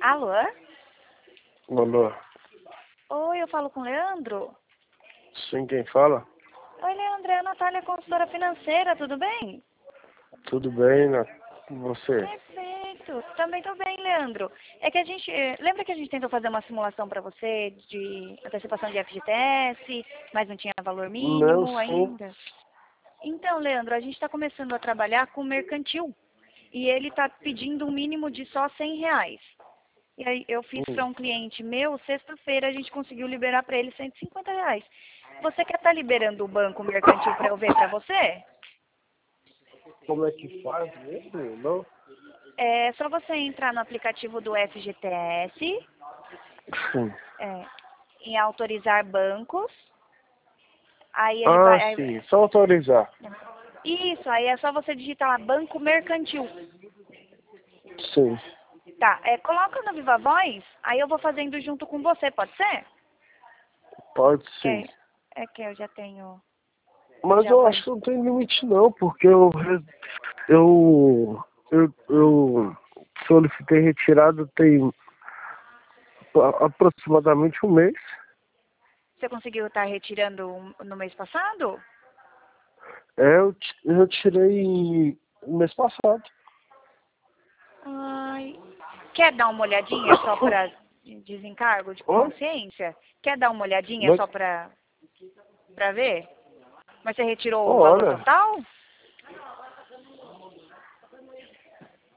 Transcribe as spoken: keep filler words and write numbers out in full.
Alô? Alô? Oi, eu falo com o Leandro? Sim, quem fala? Oi, Leandro, é a Natália, consultora financeira, tudo bem? Tudo bem, né? Com você? Perfeito. Também tô bem, Leandro. É que a gente... eh, Lembra que a gente tentou fazer uma simulação para você de antecipação de F G T S, mas não tinha valor Não, mínimo sim. ainda? Então, Leandro, a gente está começando a trabalhar com mercantil. E ele está pedindo um mínimo de só cem reais. E aí eu fiz para Hum, um cliente meu, sexta-feira a gente conseguiu liberar para ele cento e cinquenta reais. Você quer estar liberando o banco mercantil para eu ver para você? Como é que faz mesmo? Não? É só você entrar no aplicativo do F G T S, Sim. é, em autorizar bancos. Aí ele Ah, vai. sim. aí- Só autorizar. Isso, aí é só você digitar lá banco mercantil. Sim. Tá, é, coloca no Viva Voz, aí eu vou fazendo junto com você, pode ser? Pode Que sim. é, é que eu já tenho. Mas Já eu vou. acho que não tem limite não, porque eu re- eu eu, eu solicitei retirada tem a- aproximadamente um mês. Você conseguiu estar retirando no mês passado? É, eu, ti- eu tirei no mês passado. Ai. Quer dar uma olhadinha só para desencargo de Oi? consciência? Quer dar uma olhadinha Mas, só para para ver? Mas você retirou o valor olha, total?